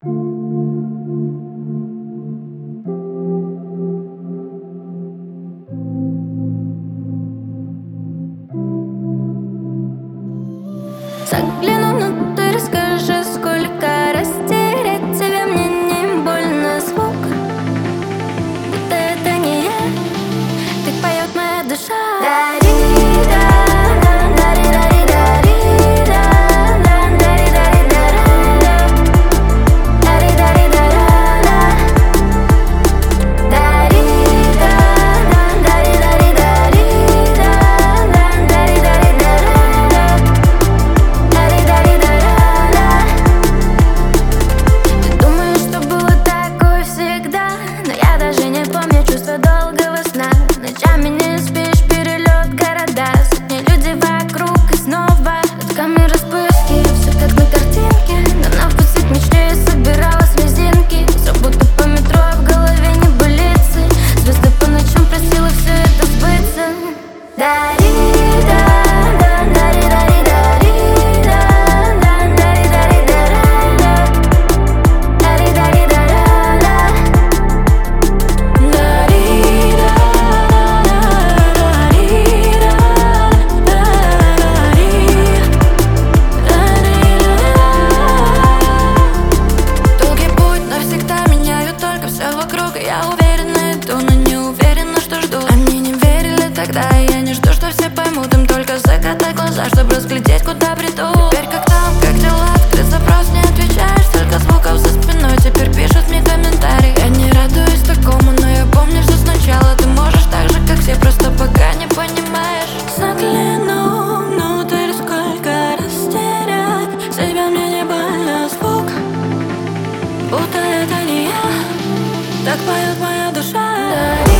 Загляну внутрь, скажи, сколько растерять тебя, мне не больно звук. Будто это не я, так поет моя душа. Ночами не спишь, перелет города, сотни людей вокруг и снова камеры вспышки, все как на картинке. Но на пути к мечте собиралась резинки. Все будто по метро, а в голове небылицы. Звезды по ночам просила все это сбыться. Я уверена, иду, но не уверена, что жду. А мне не верили тогда, и я не жду, что все поймут. Им только закатать глаза, чтобы разглядеть, куда приду. Теперь как там, как дела, открыт запрос, не отвечаешь. Столько звуков за спиной, теперь пишут мне комментарии. Я не радуюсь такому, но я помню все сначала. Ты можешь так же, как все, просто пока не понимаешь. Загляну внутрь, сколько растерять себя, мне не больно звук. Будто это не я, так поет моя душа.